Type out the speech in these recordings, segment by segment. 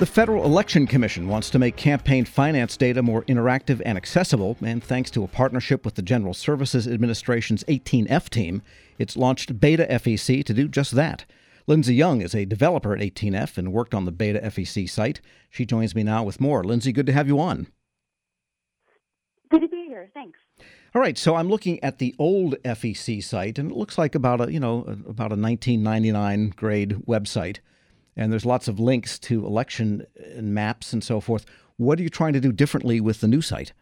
The Federal Election Commission wants to make campaign finance data more interactive and accessible, and thanks to a partnership with the General Services Administration's 18F team, it's launched Beta FEC to do just that. Lindsay Young is a developer at 18F and worked on the Beta FEC site. She joins me now with more. Lindsay, good to have you on. Good to be here. Thanks. All right, so I'm looking at the old FEC site, and it looks like about a 1999 grade website. And there's lots of links to election and maps and so forth. What are you trying to do differently with the new site?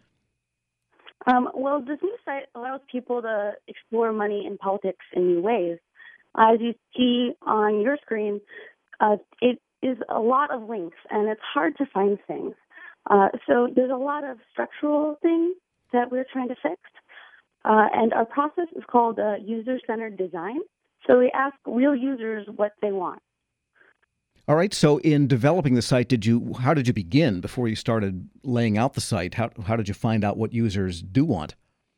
Well, this new site allows people to explore money and politics in new ways. As you see on your screen, it is a lot of links, and it's hard to find things. So there's a lot of structural things that we're trying to fix. And our process is called user-centered design. So we ask real users what they want. All right. So in developing the site, how did you begin before you started laying out the site? How did you find out what users do want?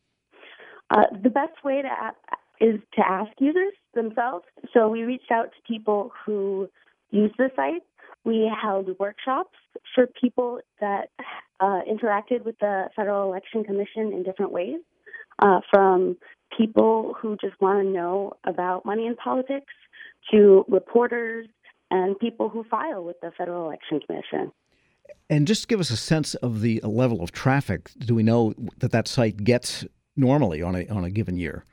The best way is to ask users themselves. So we reached out to people who use the site. We held workshops for people that interacted with the Federal Election Commission in different ways, from people who just want to know about money in politics to reporters and people who file with the Federal Election Commission. And just give us a sense of the level of traffic. Do we know that site gets normally on a given year?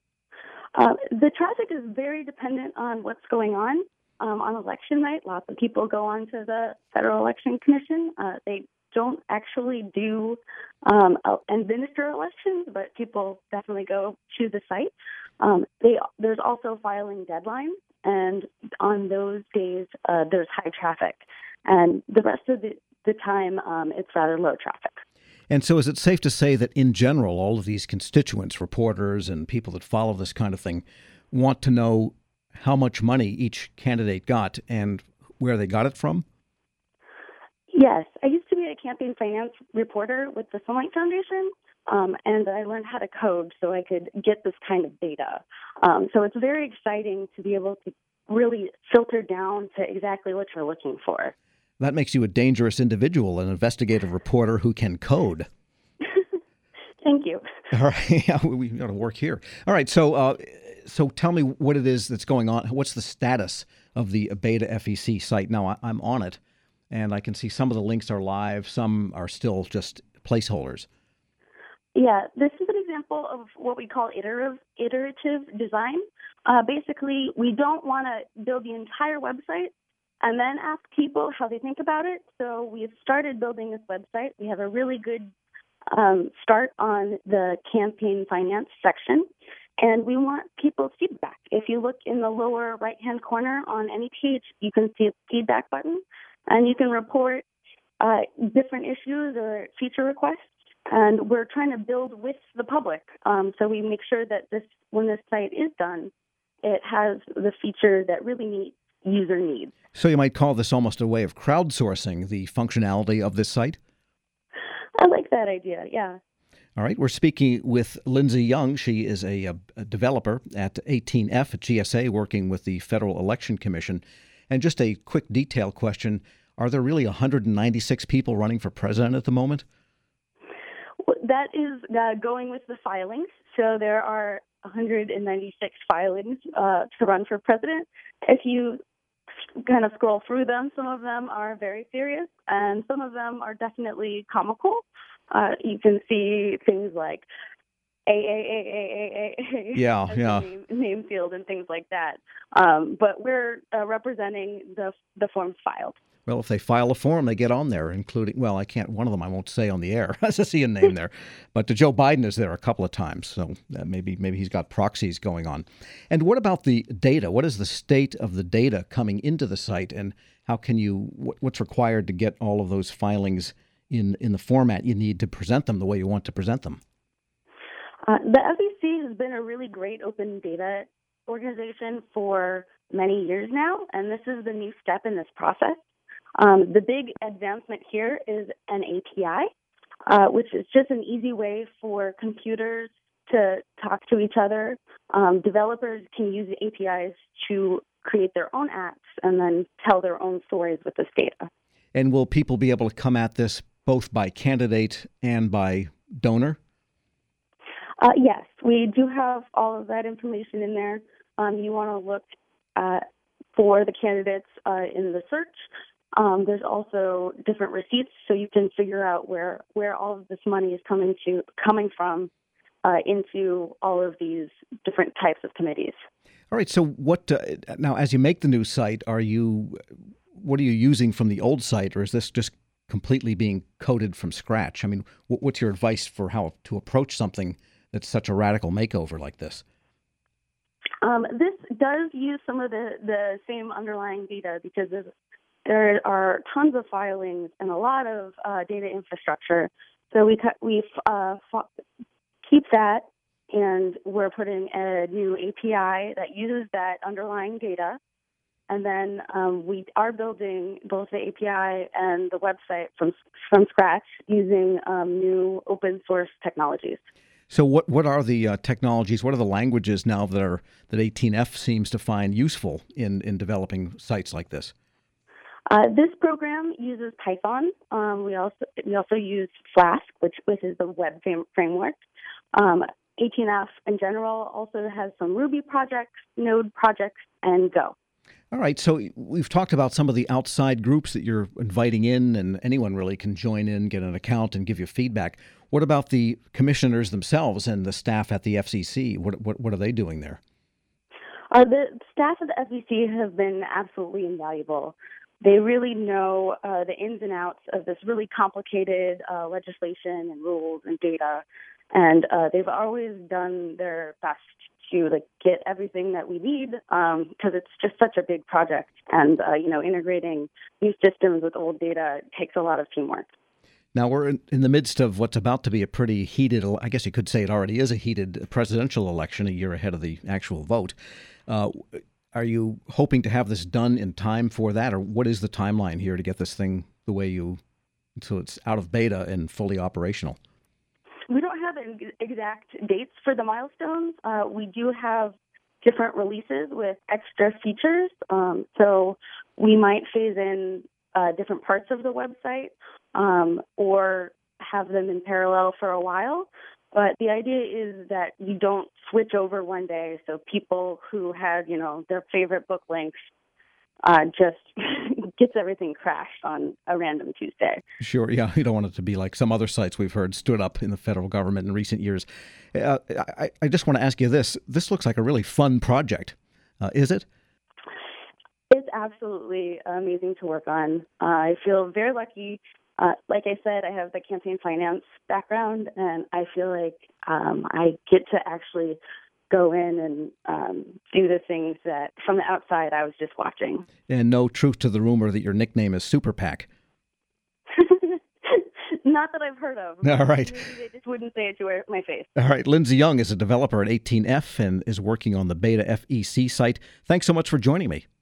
The traffic is very dependent on what's going on. On election night, lots of people go on to the Federal Election Commission. They don't actually do administer elections, but people definitely go to the site. There's also filing deadlines. And on those days, there's high traffic. And the rest of the time, it's rather low traffic. And so is it safe to say that in general, all of these constituents, reporters and people that follow this kind of thing, want to know how much money each candidate got and where they got it from? Yes. I used to be a campaign finance reporter with the Sunlight Foundation. And I learned how to code so I could get this kind of data. So it's very exciting to be able to really filter down to exactly what you're looking for. That makes you a dangerous individual, an investigative reporter who can code. Thank you. All right. Yeah, we got to work here. All right. So tell me what it is that's going on. What's the status of the Beta FEC site? Now, I'm on it, and I can see some of the links are live. Some are still just placeholders. Yeah, this is an example of what we call iterative design. Basically, we don't want to build the entire website and then ask people how they think about it. So we've started building this website. We have a really good start on the campaign finance section, and we want people's feedback. If you look in the lower right-hand corner on any page, you can see a feedback button, and you can report different issues or feature requests. And we're trying to build with the public. So we make sure that when this site is done, it has the feature that really meets user needs. So you might call this almost a way of crowdsourcing the functionality of this site? I like that idea, yeah. All right. We're speaking with Lindsay Young. She is a developer at 18F at GSA working with the Federal Election Commission. And just a quick detail question. Are there really 196 people running for president at the moment? That is going with the filings. So there are 196 filings to run for president. If you kind of scroll through them, some of them are very serious, and some of them are definitely comical. You can see things like yeah. Name field and things like that. But we're representing the forms filed. Well, if they file a form, they get on there, including, well, one of them I won't say on the air. I see a name there. But Joe Biden is there a couple of times, so maybe he's got proxies going on. And what about the data? What is the state of the data coming into the site, and how can what's required to get all of those filings in the format you need to present them the way you want to present them? The FEC has been a really great open data organization for many years now, and this is the new step in this process. The big advancement here is an API, which is just an easy way for computers to talk to each other. Developers can use the APIs to create their own apps and then tell their own stories with this data. And will people be able to come at this both by candidate and by donor? Yes, we do have all of that information in there. You want to look for the candidates in the search. There's also different receipts, so you can figure out where all of this money is coming from into all of these different types of committees. All right. So what now? As you make the new site, what are you using from the old site, or is this just completely being coded from scratch? I mean, what's your advice for how to approach something that's such a radical makeover like this? This does use some of the same underlying data because there are tons of filings and a lot of data infrastructure. So we keep that, and we're putting a new API that uses that underlying data. And then we are building both the API and the website from scratch using new open source technologies. So what are the technologies? What are the languages now that 18F seems to find useful in developing sites like this? This program uses Python. We also use Flask, which is the web framework. 18F in general also has some Ruby projects, Node projects, and Go. All right. So we've talked about some of the outside groups that you're inviting in, and anyone really can join in, get an account, and give you feedback. What about the commissioners themselves and the staff at the FCC? What are they doing there? The staff at the FCC have been absolutely invaluable. They really know the ins and outs of this really complicated legislation and rules and data, and they've always done their best to get everything that we need because it's just such a big project, and integrating new systems with old data takes a lot of teamwork. Now we're in the midst of what's about to be a pretty heated, I guess you could say it already is a heated presidential election a year ahead of the actual vote. Are you hoping to have this done in time for that, or what is the timeline here to get this thing so it's out of beta and fully operational? We don't have exact dates for the milestones. We do have different releases with extra features. So we might phase in different parts of the website or have them in parallel for a while. But the idea is that you don't switch over one day. So people who had, their favorite book links just gets everything crashed on a random Tuesday. Sure, yeah. You don't want it to be like some other sites we've heard stood up in the federal government in recent years. I just want to ask you this. This looks like a really fun project. Is it? It's absolutely amazing to work on. I feel very lucky. Like I said, I have the campaign finance background, and I feel like I get to actually go in and do the things that from the outside I was just watching. And no truth to the rumor that your nickname is Super PAC. Not that I've heard of. All right. Maybe they just wouldn't say it to my face. All right. Lindsay Young is a developer at 18F and is working on the Beta FEC site. Thanks so much for joining me.